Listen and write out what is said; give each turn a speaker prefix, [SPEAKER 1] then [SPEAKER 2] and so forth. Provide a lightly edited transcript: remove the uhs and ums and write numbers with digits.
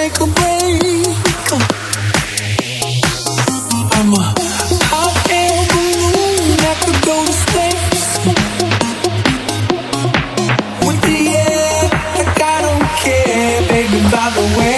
[SPEAKER 1] make a break. I'm a hot air balloon that could go to space. With the air, like I don't care, baby, by the way.